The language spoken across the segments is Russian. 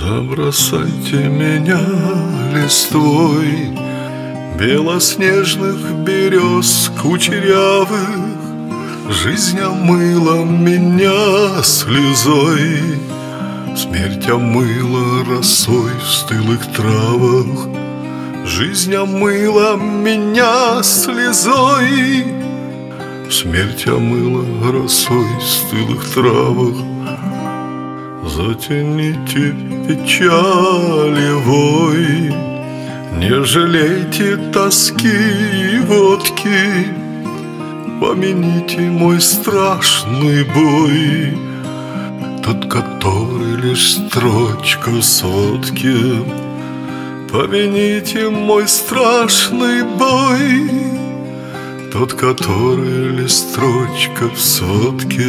Забросайте меня листвой белоснежных берез кучерявых. Жизнь омыла меня слезой, смерть омыла росой в стылых травах. Жизнь омыла меня слезой, смерть омыла росой в стылых травах. Затяните печали вой, не жалейте тоски и водки. Помяните мой страшный бой, тот, который лишь строчка в сводке. Помяните мой страшный бой, тот, который лишь строчка в сводке.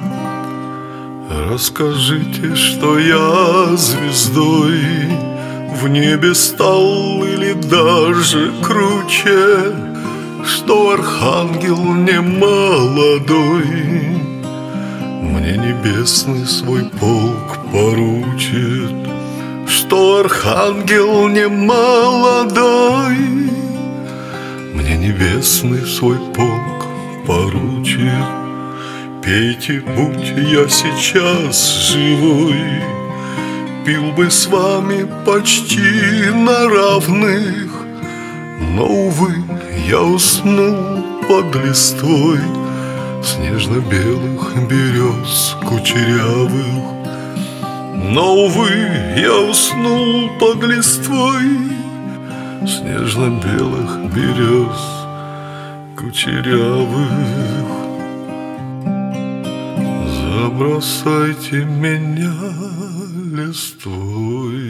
Расскажите, что я звездой в небе стал или даже круче, что архангел не молодой мне небесный свой полк поручит, что архангел не молодой мне небесный свой полк поручит. Пейте, будь я сейчас живой, пил бы с вами почти на равных, но, увы, я уснул под листвой снежно-белых берез кучерявых. Но, увы, я уснул под листвой снежно-белых берез кучерявых. Забросайте меня листвой.